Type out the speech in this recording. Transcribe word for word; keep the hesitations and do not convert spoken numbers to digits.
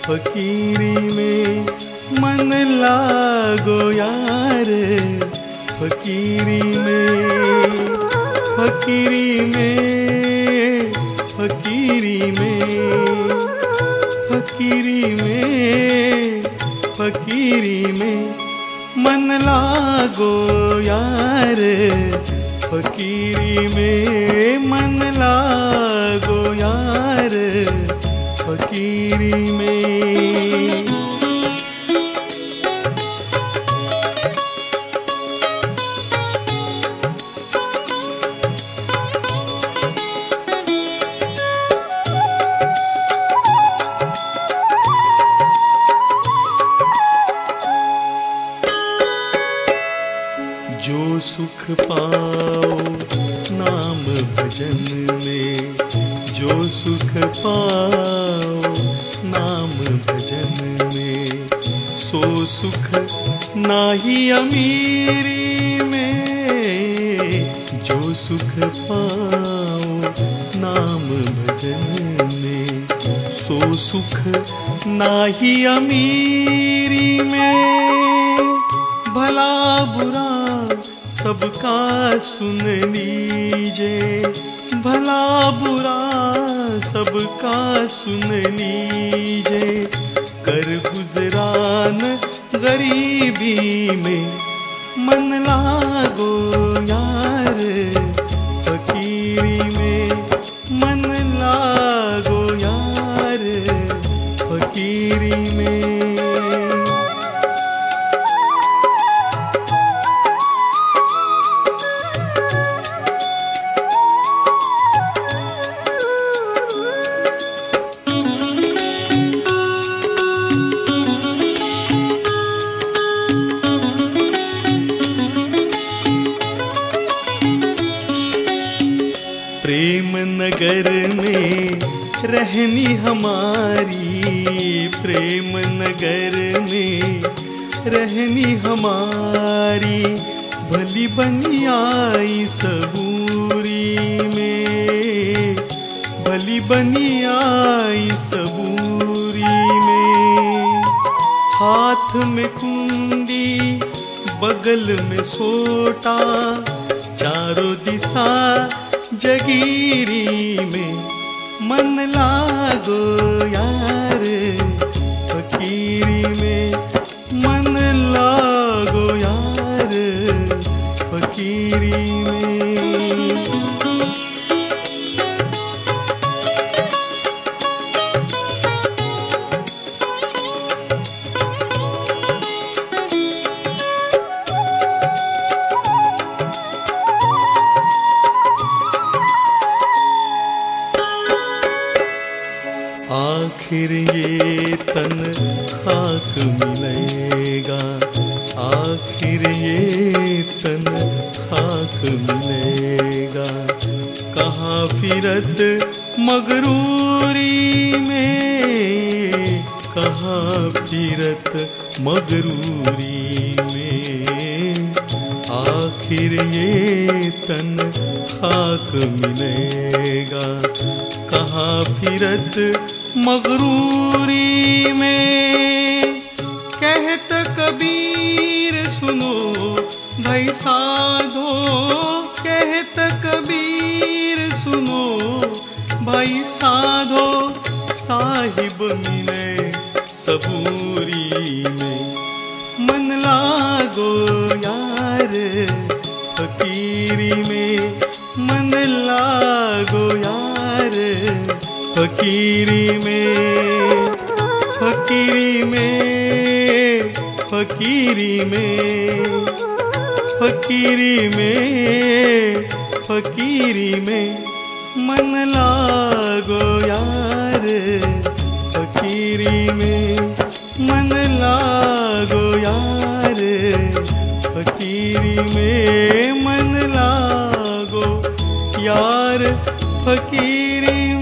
फकीरी में मन लागो यार, फकीरी में, फकीरी में, फकीरी में, फकीरी में, फकीरी में मन लागो यार, फकीरी में मन लागो यार, फकीरी में। जो सुख पाओ नाम भजन में, जो सुख पाओ नाम भजन में, सो सुख नाही अमीरी में। जो सुख पाओ नाम भजन में, सो सुख नाही अमीरी में। भला बुरा सबका सुन लीजे, भला बुरा सबका सुन लीजे। कर गुजरान गरीबी में मन लागो यार, फकीरी में मन लागो यार, फकीरी में। प्रेम नगर में रहनी हमारी, प्रेम नगर में रहनी हमारी। भली बनी आई सबूरी में, भली बनी आई सबूरी में। हाथ में कुंडी बगल में सोटा, चारों दिशा जगीरी में मन लागो यार, फकीरी में मन लागो यार, फकीरी में। आखिर ये तन खाक मिलेगा, आखिर ये तन खाक मिलेगा। कहाँ फिरत मगरूरी में, कहाँ फिरत मगरूरी में। आखिर ये तन खाक मिलेगा, कहाँ फिरत मगरूरी में। कहत कबीर सुनो भाई साधो, कहत कबीर सुनो भाई साधो। साहिब मिले सबूरी में मन लागो यार, फकीरी में मन लागो यार, फकीरी में, फकीरी में, फकीरी में, फकीरी में, फकीरी में मन लागो यार, फकीरी में मन लागो यार, फकीरी में मन लागो यार, फकीरी